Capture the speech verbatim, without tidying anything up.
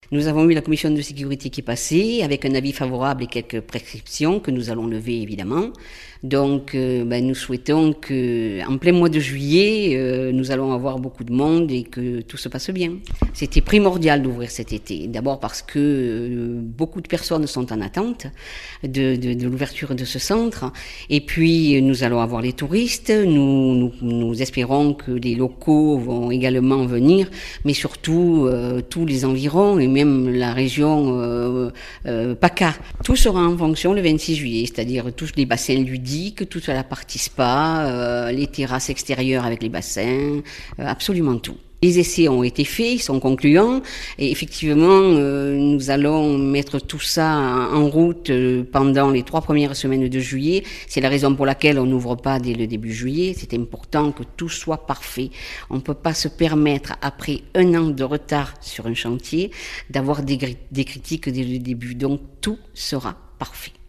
Nous avons eu la commission de sécurité qui est passée avec un avis favorable et quelques prescriptions que nous allons lever évidemment. Donc euh, ben, nous souhaitons que en plein mois de juillet, euh, nous allons avoir beaucoup de monde et que tout se passe bien. C'était primordial d'ouvrir cet été. D'abord parce que euh, beaucoup de personnes sont en attente de, de, de l'ouverture de ce centre. Et puis nous allons avoir les touristes. Nous, nous, nous espérons que les locaux vont également venir, mais surtout euh, tous les environs et même la région euh, euh, PACA. Tout sera en fonction le vingt-six juillet, c'est-à-dire tous les bassins ludiques, toute la partie spa, euh, les terrasses extérieures avec les bassins, euh, absolument tout. Les essais ont été faits, ils sont concluants et effectivement euh, nous allons mettre tout ça en route euh, pendant les trois premières semaines de juillet. C'est la raison pour laquelle on n'ouvre pas dès le début juillet. C'est important que tout soit parfait. On ne peut pas se permettre, après un an de retard sur un chantier, d'avoir des, des critiques dès le début. Donc tout sera parfait.